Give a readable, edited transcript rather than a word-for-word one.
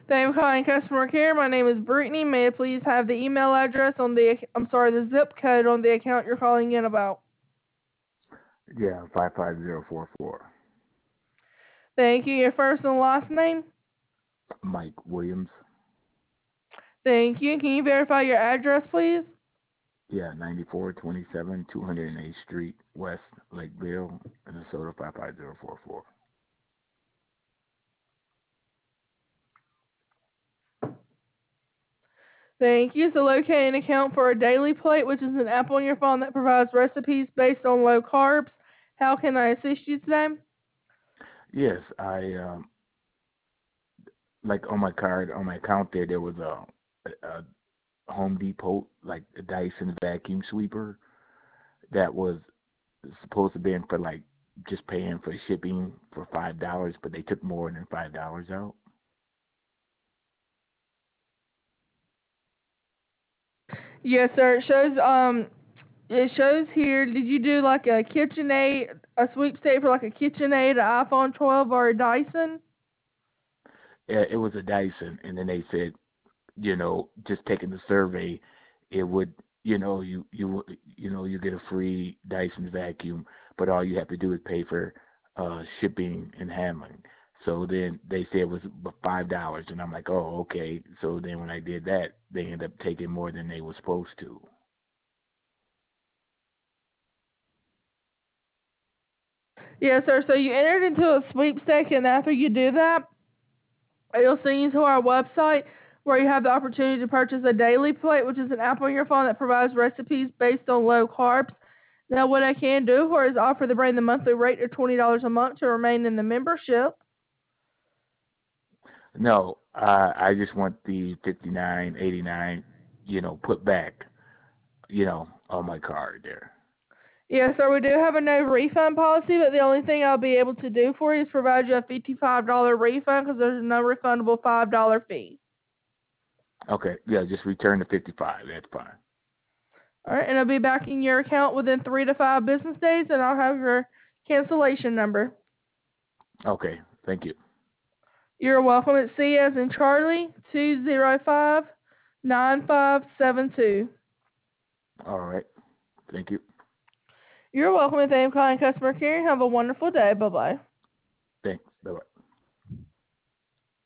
Thank you for calling customer care. My name is Brittany. May I please have the email address on the zip code on the account you're calling in about? Yeah, 55044. Thank you. Your first and last name? Mike Williams. Thank you. Can you verify your address, please? Yeah, 9427 208th Street, West Lakeville, Minnesota 55044. Thank you. So locate an account for a daily plate, which is an app on your phone that provides recipes based on low carbs. How can I assist you today? Yes, like on my card, on my account there was a Home Depot, like a Dyson vacuum sweeper that was supposed to be in for like just paying for shipping for $5, but they took more than $5 out. Yes, sir. It shows here. Did you do like a KitchenAid, a sweepstake for like a KitchenAid, an iPhone 12, or a Dyson? Yeah, it was a Dyson, and then they said, just taking the survey, it would, you get a free Dyson vacuum, but all you have to do is pay for shipping and handling. So then they said it was $5, and I'm like, oh, okay. So then when I did that, they ended up taking more than they were supposed to. Yes, sir. So you entered into a sweepstake, and after you do that, it'll send you to our website where you have the opportunity to purchase a daily plate, which is an app on your phone that provides recipes based on low carbs. Now, what I can do for is offer to bring the monthly rate to $20 a month to remain in the membership. No, I just want the 59.89, put back, on my card there. Yes, sir. We do have a no refund policy, but the only thing I'll be able to do for you is provide you a $55 refund because there's no refundable $5 fee. Okay, yeah, just return the 55. That's fine. All right, and I'll be back in your account within 3 to 5 business days, and I'll have your cancellation number. Okay, thank you. You're welcome. It's C as in Charlie, 205-9572. All right, thank you. You're welcome, and thank you for calling customer care. Have a wonderful day. Bye-bye. Thanks. Bye-bye.